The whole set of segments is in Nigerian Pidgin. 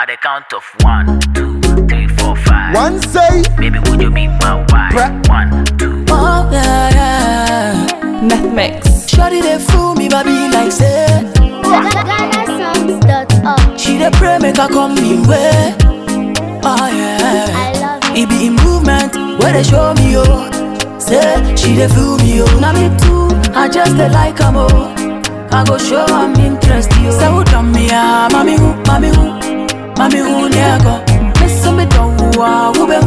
At the count of 1, 2, 3, 4, 5. One say, baby, would you be my wife? 1, 2. Oh yeah, yeah. Meth Mix. Shorty they fool me, baby like say. GhanaSongs.org. She dey pray make her come me way. Oh yeah. I love it. It be in movement where they show me oh. Say she dey feel me oh. Now me too, I just dey like her oh. I go show I'm interested oh. Say who done me ah, mami who, mami who, mami who nyako. Miss me don't who be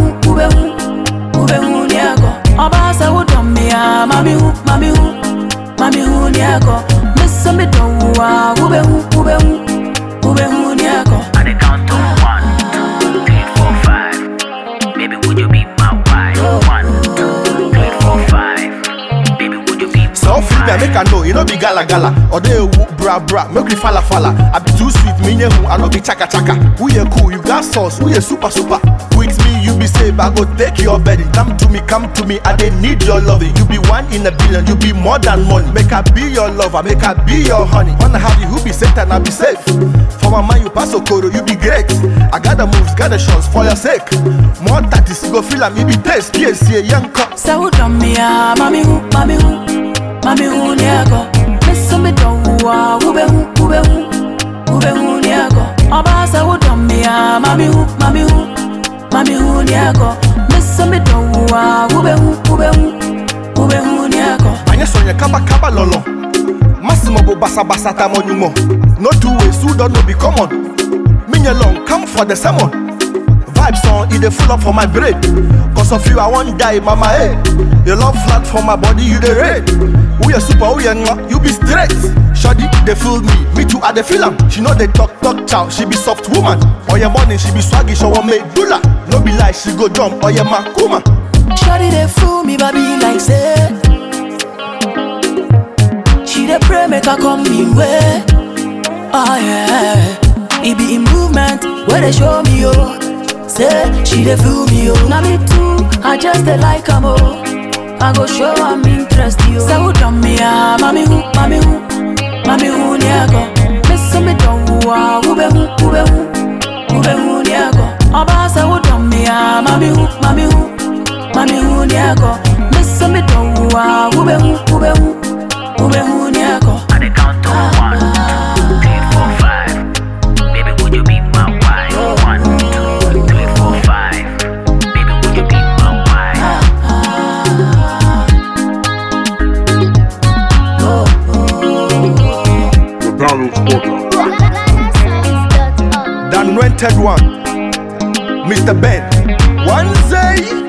nyako. Oba say who done me ah, mami who, mami who, mami who nyako. Miss me don't who be nyako. At the count of 1, 2, 3, 4, 5. Baby, would you be my wife? 1, 2, 3, 4, 5. Baby, would you be my so free me wife? make I know, you know be gala gala. Or they bra bra, make me falla falla. I be too sweet, me who I no be chaka chaka. Who you cool, you got sauce, who you super super. With me, you be safe, I go take your bedding. Come to me, I dey need your loving. You be 1 in a billion, you be more than money. Make I be your lover, make I be your honey. Wanna have you who be safe and I be safe. For my man, you pass Okoro, you be great. I got the moves, got the shots for your sake. More tactics, you go feel like me be taste. PSC, a young cop. Say who done me ah, mami who, mami who, mami who nyako. Miss me don't who be nyako. Oba say who done me ah, mami who, mami who, mami who nyako. Miss me don't who be nyako. Anya sonya kaba lolo. Massimo bo basa basa tamonyumo. No two ways, who don't know be common. Minya long, come for the sermon. Vibes on, it dey full up for my brain. Cause of you, I won't die, mama, hey. Your love flat for my body, you the red. Who you super, who you not, you be straight. Shawty, they feel me too, I dey feel am. She know they talk chow, she be soft woman. Or your morning, she be swaggy, she want make dula. No be like, she go jump, or your makuma. Shawty they fool me, baby like say. She dey pray make her come me way. Oh yeah. It be in movement where they show me oh. Say she dey feel me oh. Now me too, I just dey like her oh. I go show I'm interested oh. Say who done me ah, mami who, mami who, mami who nyako. Miss me don't who be nyako. Oba say who done me ah, mami who, mami who, mami who nyako. Miss me don't who be nyako. At the count of 1, 2, 3, 4, 5. Baby, would you be my wife? 1, 2, 3, 4, 5. Baby, would you be my wife? GhanaSongs.org. The anointed one, Mr. Ben. One say.